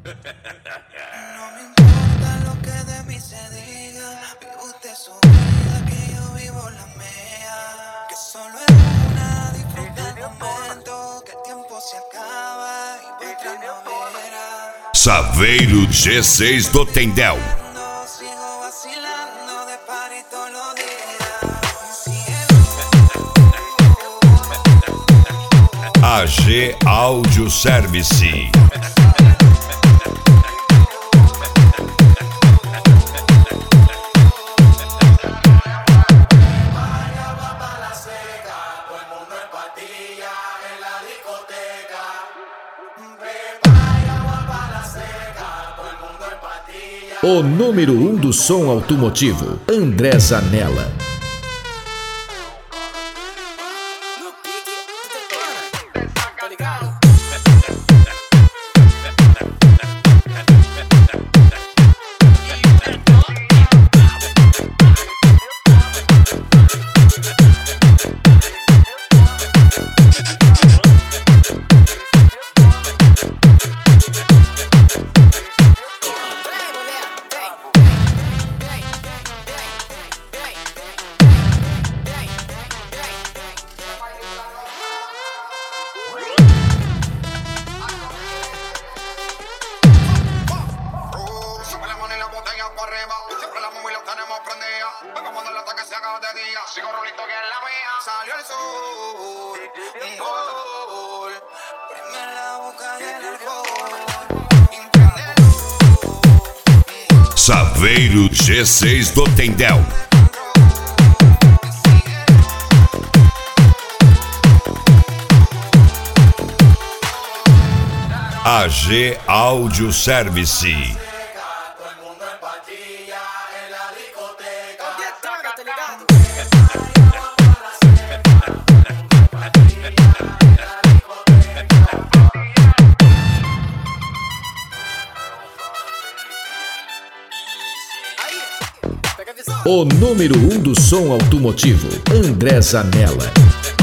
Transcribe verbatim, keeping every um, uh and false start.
No me importa lo que de mí se diga, vive usted su vida, que yo vivo la mía. Que solo es una, disfruta el momento, que el tiempo se acaba y por atrás no verá. Saveiro G seis do Tendel. Sigo vacilando de party todos los días. A G Audio Service. O número um do som automotivo, André Zanella. Siempre la móvil la tenemos prendida. Venga cuando el ataque se haga de día. Sigo rolito que es la mía. Salió el sol. Un gol. Prende la boca y el alcohol. Saveiro G seis do Tendel. A G Audio Service. O número um do som automotivo, André Zanella.